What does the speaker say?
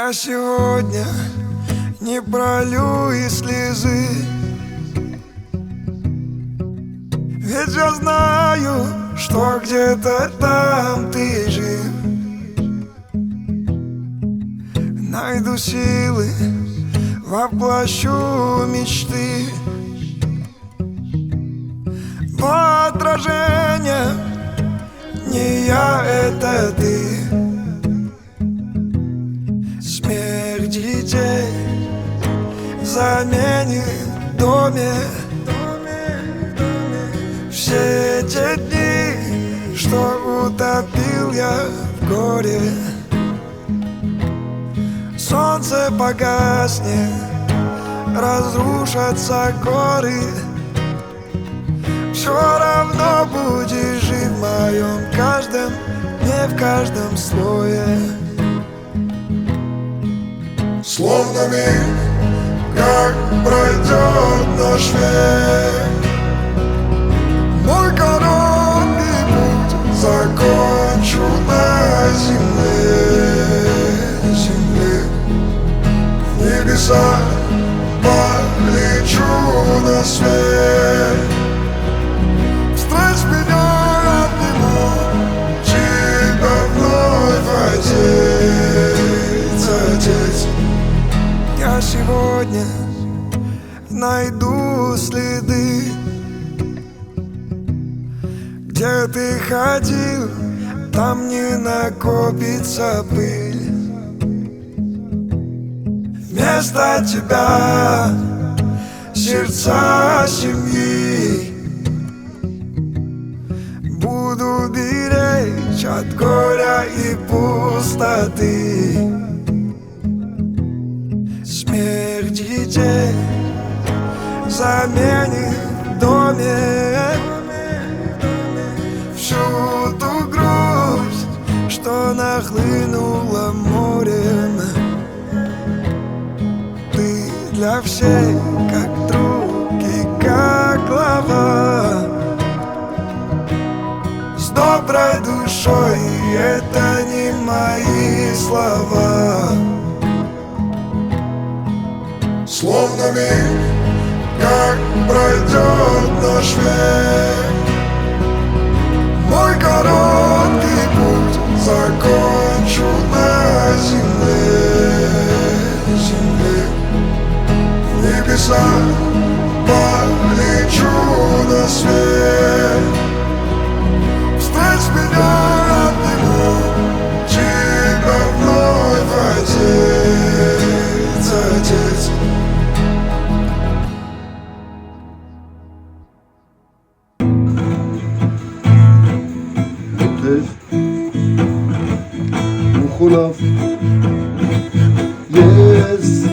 Я сегодня не пролью и слезы, ведь я знаю, что где-то там ты жив. Найду силы, воплощу мечты, но отражение не я, это ты. Смех детей заменит в доме все те дни, что утопил я в горе. Солнце погаснет, разрушатся горы, все равно будешь жить в моем каждом, не в каждом слое. Словно миг, как пройдет наш век, мой короткий путь закончу на земле. В небеса полечу на свет, встреч меня обниму, тебя вновь отец. Я сегодня найду следы, где ты ходил, там не накопится пыль. Вместо тебя сердца семьи буду беречь от горя и пустоты. Смех детей заменит в доме всю ту грусть, что нахлынула морем. Ты для всех как друг и как глава, с доброй душой, и это не мои слова. Словно миг, как пройдет наш век, мой короткий путь закончу на земле. В небеса полечу на свет, встреч меня обниму, тебя вновь отец. מוחלף, yes